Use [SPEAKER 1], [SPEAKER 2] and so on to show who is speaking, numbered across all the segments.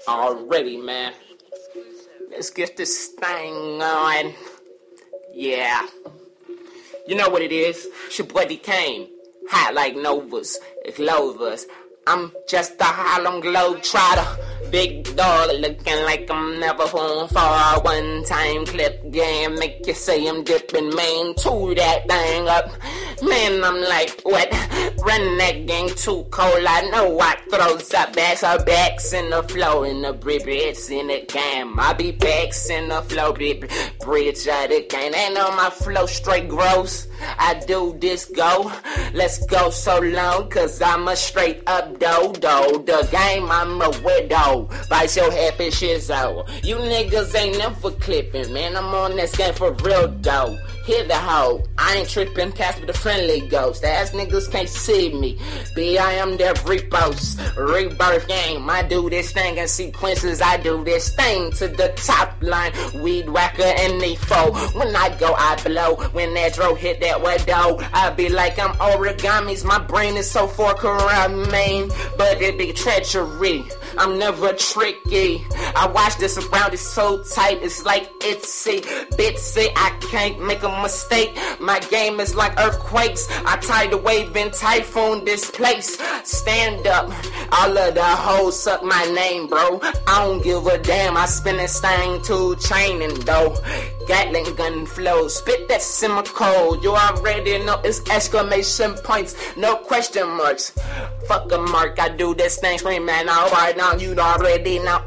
[SPEAKER 1] Already, man. Let's get this thing on. Yeah. You know what it is? It's your boy D-Kane. Hot like Novas, Clovers. I'm just a Harlem Globetrotter. Big dog looking like I'm never home for a one-time clip game. Make you say I'm dipping main to that thing up. Man, I'm like, what? Run that gang too cold. I know I throws up backs in the flow, in the bridge in the game. I be backs in the flow, bridge of the game. Ain't on my flow straight gross. I do this go. Let's go so long, cause I'm a straight up dodo. The game, I'm a widow. Bite your head for shizzo. You niggas ain't never clipping, man. I'm on this game for real though. Hit the hoe. I ain't tripping, cast with the friendly ghost. The ass niggas can't see me. I am their repos. Rebirth game. I do this thing in sequences. I do this thing to the top line. Weed whacker and E4. When I go, I blow. When that dro hit that window, I be like I'm origamis. My brain is so for corrupt, man. But it be treachery. I'm never tricky. I watch this around, it's so tight. It's like itsy bitsy. I can't make a mistake. My game is like earthquakes. I tide the wave in typhoon this place. Stand up. All of the hoes suck my name, bro. I don't give a damn. I spin this thing to training though. Gatling gun flow. Spit that simmer cold. You already know it's exclamation points. No question marks. Fuck a mark. I do this thing screaming out right now. You already know.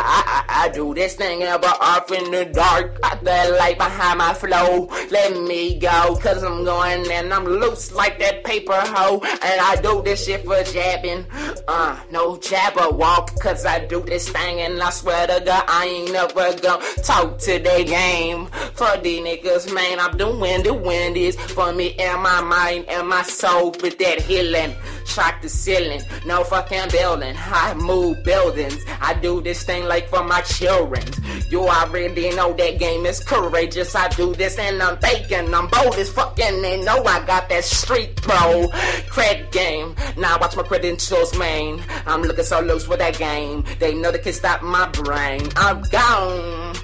[SPEAKER 1] I do this thing ever off in the dark. Got that light behind my flow. Let me go. Cause I'm going and I'm loose like that paper hoe. And I do this shit for jabbing. No jabber walk. Cause I do this thing and I swear to God I ain't never gonna talk to the game. For these niggas, man, I'm doing this for me and my mind and my soul with that healing. Shock the ceiling, no fucking building. I move buildings. I do this thing like for my children. You already know that game is courageous. I do this and I'm faking. I'm bold as fucking. They know I got that street bro cred game. Now watch my credentials, man. I'm looking so loose with that game. They know they can stop my brain. I'm gone.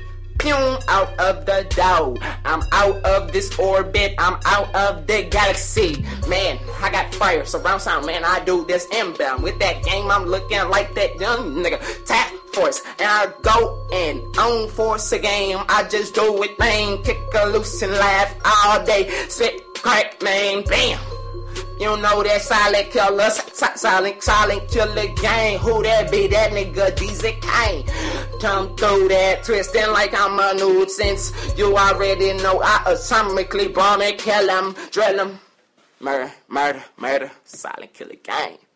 [SPEAKER 1] Out of the dough. I'm out of this orbit. I'm out of the galaxy. Man, I got fire, surround sound, man. I do this inbound. With that game, I'm looking like that young nigga. Task force. And I go in on force a game. I just do it, man. Kick a loose and laugh all day. Spit, crack, man. Bam. You know that silent killer, silent killer gang. Who that be? That nigga DZ Kane. Come through that twisting like I'm a nuisance. You already know I atomically bomb and kill him, drill him. Murder, silent killer gang.